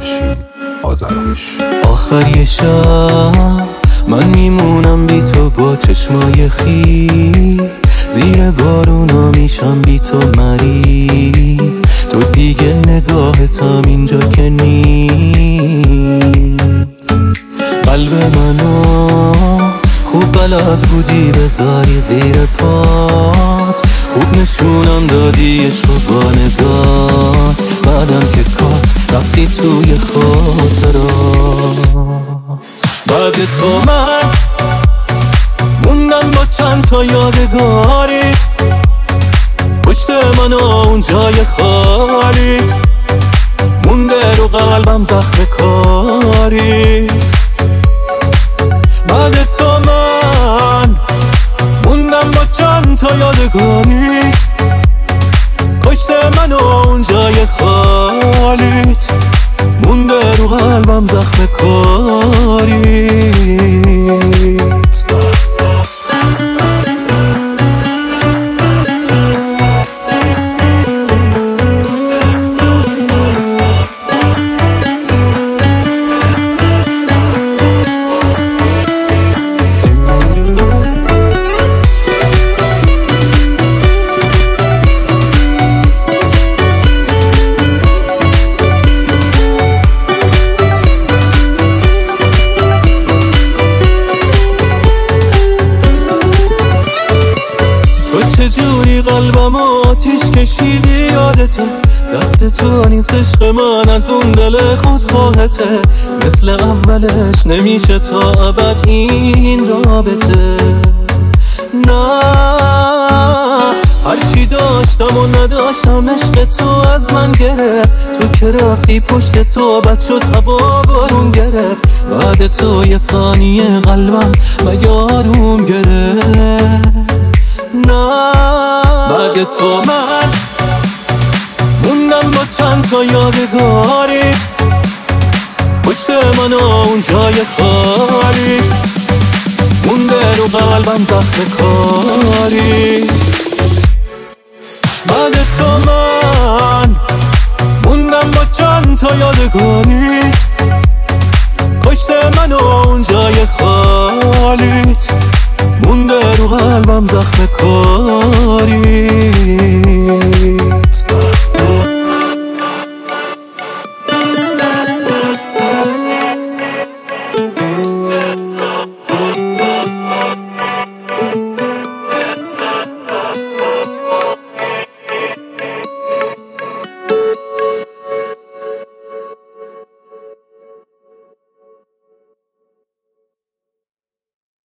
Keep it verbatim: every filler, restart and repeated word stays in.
افشین آذرخش. آخر یه شب من میمونم بی تو با چشمای خیز، زیر بارونا میشم بی تو مریض. تو دیگه نگاهتم اینجا که نیست. قلب منو خوب بلد بودی بذاری زیر پات، خوب نشونم دادی عشق با نگات. بعدم که کات رفتی توی خاطرات. بعد تو من موندم با چند تا یادگاریت، پشت من و اون جای خالیت مونده رو قلبم زخم کاریت. بعد تو من موندم با چند تا یادگاریت، پشت من و اون جای خالیت مونده رو قلبم زخم کاریت. چجوری قلبم آتیش کشیدی یادته، دست تو نیست عشق من از اون دل خودخواهته. مثل اولش نمیشه تا ابد این رابطه. نه هرچی داشتم و نداشتم عشق تو از من گرفت. تو که رفتی پشت تو بد شد هوا بارون گرفت. بعد تو یه ثانیه قلبم مگه آروم گرفت. نه بعد تو من موندم با چند تا یادگاریت، پشت من و اون جای خالیت مونده رو قلبم زخم کاریت. بعد تو من موندم با چند تا یادگاریت، پشت من و اون جای خالیت مونده رو قلبم زخم کاریت.